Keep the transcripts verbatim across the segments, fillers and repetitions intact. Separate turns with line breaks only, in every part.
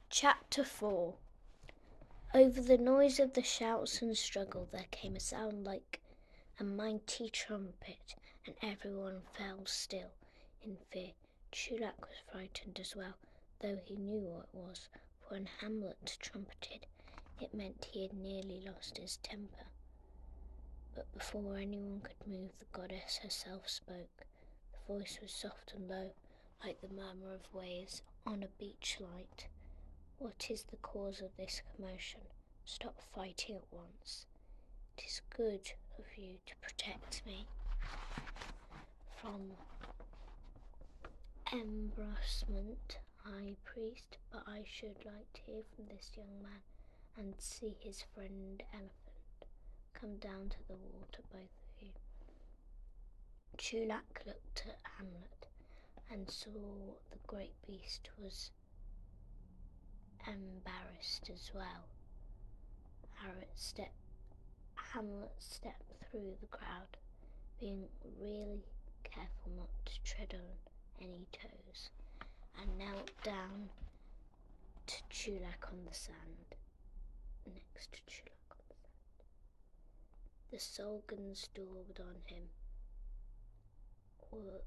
Chapter four. Over the noise of the shouts and struggle there came a sound like a mighty trumpet, and everyone fell still in fear. Chulac was frightened as well, though he knew what it was, for when Hamlet trumpeted, it meant he had nearly lost his temper. But before anyone could move, the goddess herself spoke. The voice was soft and low, like the murmur of waves on a beach light. What is the cause of this commotion? Stop fighting at once. It is good of you to protect me from embarrassment, high priest, but I should like to hear from this young man and see his friend Elephant. Come down to the water, both of you. Chulac looked at Hamlet and saw the great beast was embarrassed as well. Hamlet stepped, Hamlet stepped through the crowd, being really careful not to tread on any toes, and knelt down to Chulac on the sand, next to Chulac on the sand. The Solgans daubed on him, were,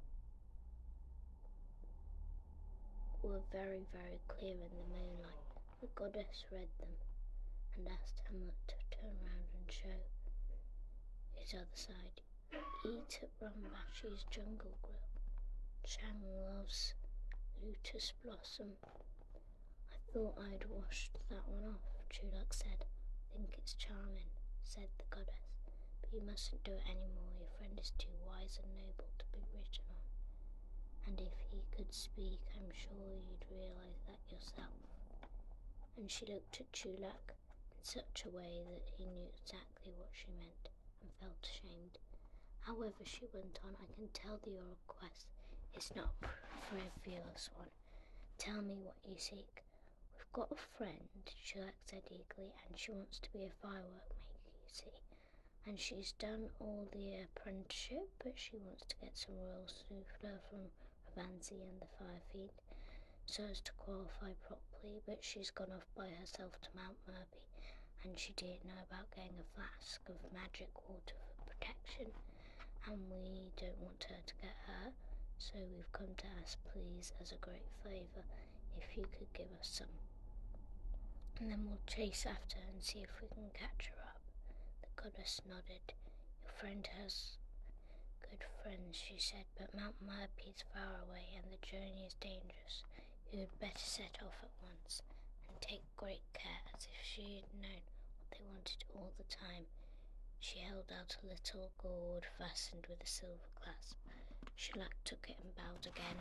were very, very clear in the moonlight. The goddess read them and asked Hamlet to turn round and show his other side. Eat at Rambashi's jungle grill. Chang loves lotus blossom. I thought I'd washed that one off, Chulac said. Think it's charming, said the goddess, but you mustn't do it any more. Your friend is too wise and noble to be written on. And if he could speak, I'm sure you'd realise that yourself. And she looked at Chulac in such a way that he knew exactly what she meant and felt ashamed. However, she went on, I can tell that your request is not a frivolous one. Tell me what you seek. We've got a friend, Chulac said eagerly, and she wants to be a firework maker, you see. And she's done all the apprenticeship, but she wants to get some royal souffle from Ravansi and the Fire Fiend, so as to qualify properly, but she's gone off by herself to Mount Murphy, and she didn't know about getting a flask of magic water for protection, and we don't want her to get hurt, so we've come to ask, please, as a great favour, if you could give us some. And then we'll chase after her and see if we can catch her up. The goddess nodded. Your friend has good friends, she said, but Mount Murphy is far away and the journey is dangerous. You had better set off at once and take great care, as if she had known what they wanted all the time. She held out a little gourd fastened with a silver clasp. Chulac took it and bowed again.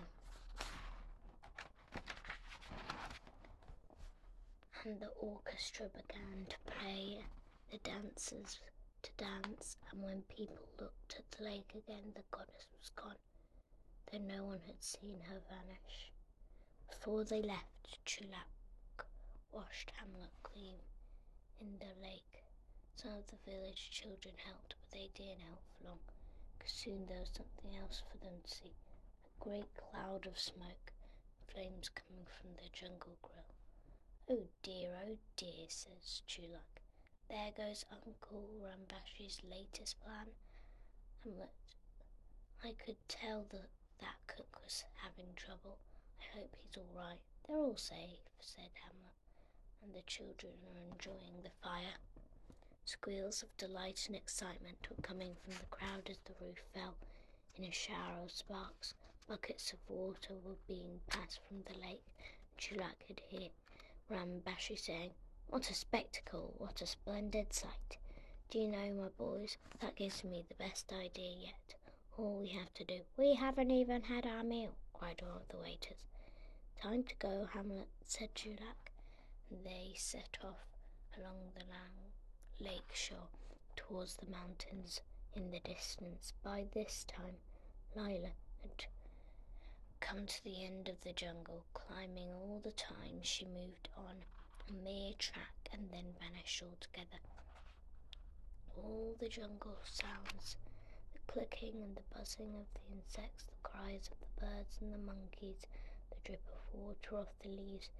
And the orchestra began to play, the dancers to dance, and when people looked at the lake again, the goddess was gone, though no one had seen her vanish. Before they left, Chulac washed Hamlet clean in the lake. Some of the village children helped, but they didn't help for long, because soon there was something else for them to see. A great cloud of smoke, flames coming from the jungle grill. Oh dear, oh dear, says Chulac. There goes Uncle Rambashi's latest plan. Hamlet, I could tell that that cook was having trouble. I hope he's all right. They're all safe, said Hamlet, and the children are enjoying the fire. Squeals of delight and excitement were coming from the crowd as the roof fell in a shower of sparks. Buckets of water were being passed from the lake. Chulac could hear Rambashi saying, what a spectacle, what a splendid sight. Do you know, my boys, that gives me the best idea yet. All we have to do. We haven't even had our meal, cried one of the waiters. Time to go, Hamlet, said Chulac, and they set off along the long lake shore towards the mountains in the distance. By this time, Lila had come to the end of the jungle. Climbing all the time, she moved on a mere track and then vanished altogether. All the jungle sounds, the clicking and the buzzing of the insects, the cries of the birds and the monkeys, the drip of water off the leaves,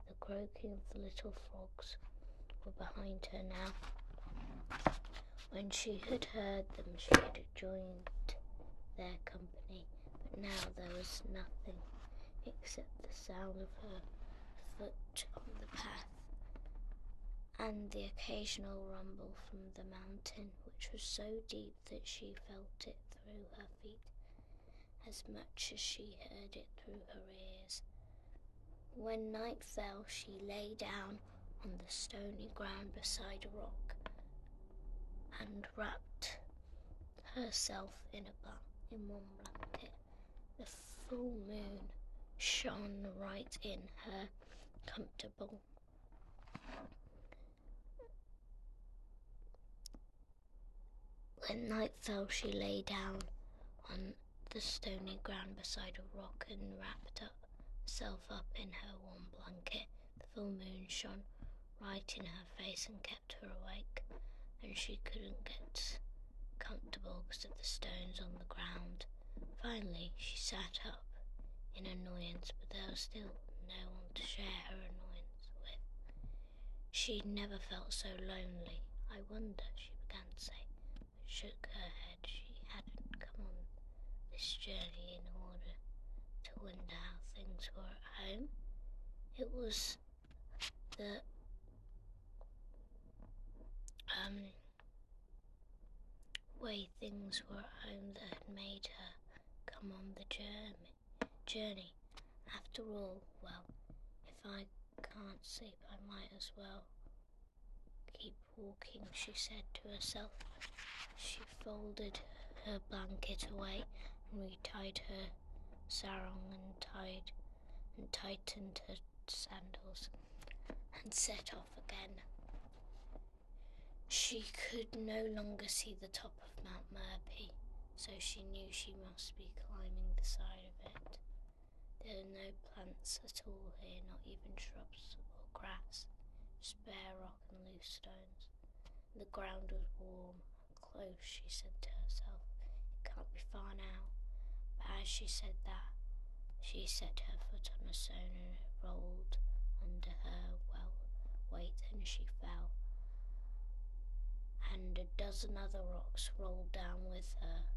The croaking of the little frogs were behind her now. When she had heard them, she had joined their company, but now there was nothing except the sound of her foot on the path and the occasional rumble from the mountain, which was so deep that she felt it through her feet as much as she heard it through her ears. When night fell, she lay down on the stony ground beside a rock and wrapped herself in a blan- in one blanket. The full moon shone right in her comfortable When night fell, she lay down on the stony ground beside a rock and wrapped up, herself up in her warm blanket. The full moon shone right in her face and kept her awake, and she couldn't get comfortable because of the stones on the ground. Finally, she sat up in annoyance, but there was still no one to share her annoyance with. She'd never felt so lonely. I wonder, she began to say, but shook her head. She hadn't come on this journey in order to wonder how things were at home. It was the um, way things were at home that had made her come on the journey. journey. After all, well, if I can't sleep, I might as well keep walking, she said to herself. She folded her blanket away and retied her sarong and tied and tightened her sandals and set off again. She could no longer see the top of Mount Murphy, so she knew she must be climbing the side of it. There were no plants at all here, not even shrubs or grass, just bare rock and loose stones. The ground was warm and close, she said to herself. It can't be far now. But as she said that, she set her foot on a stone and it rolled under her well weight and she fell. And a dozen other rocks rolled down with her.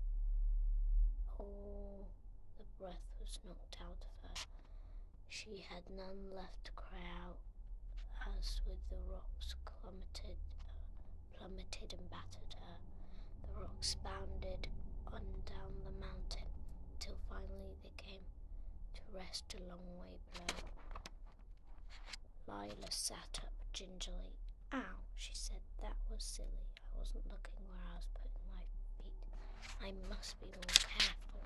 All the breath was knocked out of her. She had none left to cry out as with the rocks plummeted, plummeted and battered her. The rocks bounded on down the mountain till finally they came to rest a long way below. Lila sat up gingerly. Ow, she said, that was silly. I wasn't looking where I was putting my feet. I must be more careful.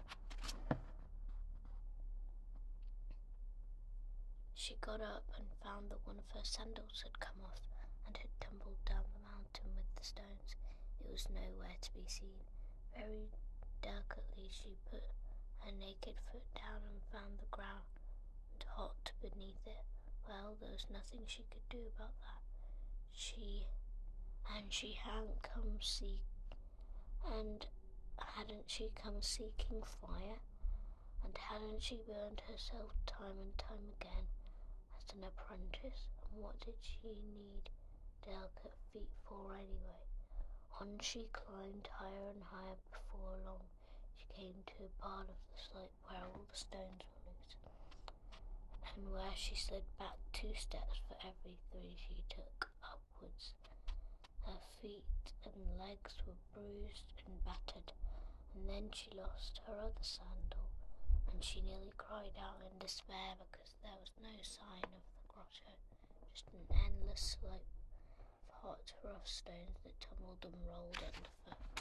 She got up and found that one of her sandals had come off and had tumbled down the mountain with the stones. It was nowhere to be seen. Very delicately she put her naked foot down and found the ground hot beneath it. Well, there was nothing she could do about that. She and she hadn't come seek and hadn't she come seeking fire? And hadn't she burned herself time and time again as an apprentice? And what did she need delicate feet for anyway? On she climbed higher and higher. Before long she came to a part of the slope where all the stones were loose, and where she slid back two steps for every three she took upwards. Her feet and legs were bruised and battered, and then she lost her other sandal, and she nearly cried out in despair because there was no sign of the grotto, just an endless slope of hot, rough stones that tumbled and rolled underfoot.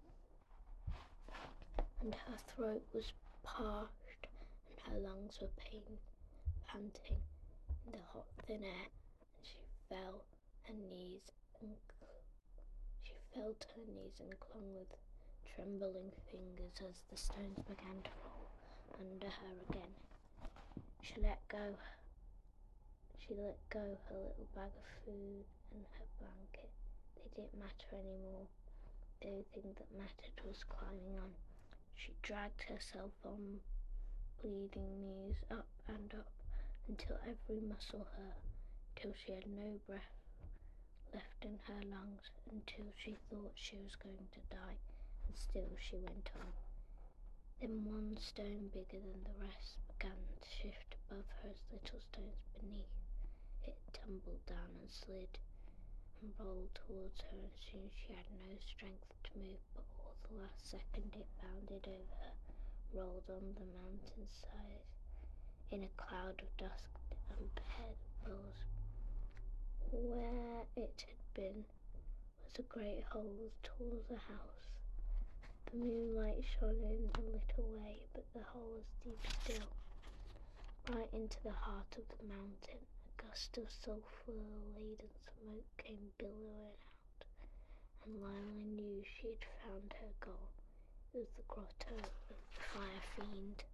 And her throat was parched, and her lungs were pain, panting in the hot, thin air, and she fell her knees and cl- she fell to her knees and clung with trembling fingers as the stones began to roll under her again. She let go. She let go her little bag of food and her blanket. They didn't matter anymore. The only thing that mattered was climbing on. She dragged herself on bleeding knees up and up until every muscle hurt, till she had no breath left in her lungs, until she thought she was going to die, and still she went on. Then one stone bigger than the rest began to shift above her as little stones beneath it tumbled down and slid and rolled towards her, and soon she had no strength to move, but all the last second it bounded over her, rolled on the mountainside in a cloud of dust and pebbles. Where it had been was a great hole as tall as a house. The moonlight shone in a little way, but the hole was deep still. Right into the heart of the mountain, a gust of sulphur-laden smoke came billowing out, and Lila knew she had found her goal. It was the grotto of the fire fiend.